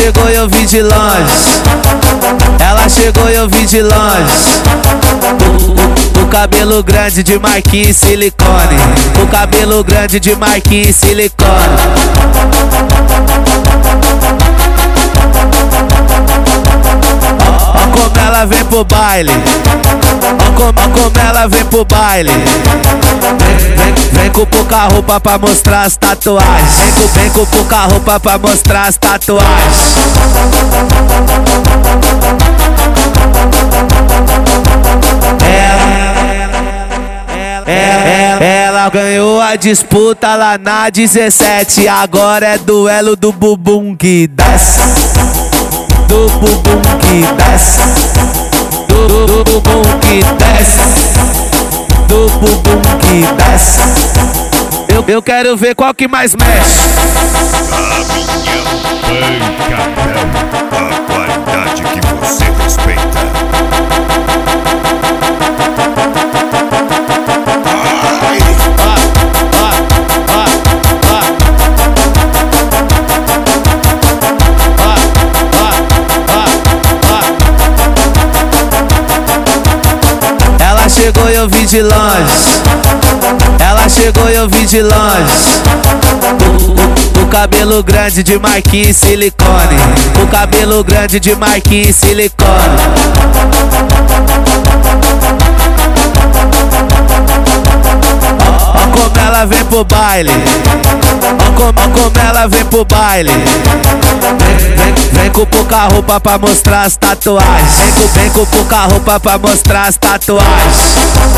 chegou e eu vi de longe. Ela chegou e eu vi de longe. O cabelo grande de marquinhos e silicone. O cabelo grande de marquinhos e silicone. Ó como ela vem pro baile. Ó como ela vem pro baile. Vem com pouca roupa pra mostrar as tatuagens. Vem com pouca roupa pra mostrar as tatuagens. Ela ganhou a disputa lá na 17. Agora é duelo do bumbum que desce. Do bumbum que desce. Do bumbum que desce. Do bumbum que desce. Eu quero ver qual que mais mexe. Caminhão Pancadão, a qualidade que você respeita. Ela chegou e eu vi de longe. Ela chegou e eu vi de longe. O cabelo grande de marquinhos e silicone. O cabelo grande de marquinhos e silicone. Ó como ela vem pro baile. Ó como ela vem pro baile. Vem com pouca roupa pra mostrar as tatuagens. Vem com pouca roupa pra mostrar as tatuagens.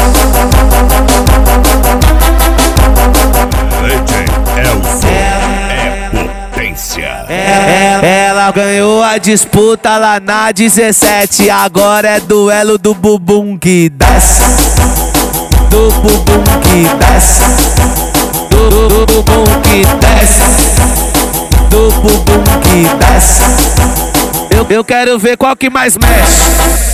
Legend Elson é potência. Ela ganhou a disputa lá na 17. Agora é duelo do bumbum que desce. Do bumbum que desce. Do bumbum que desce. Do bumbum que desce. Eu quero ver qual que mais mexe.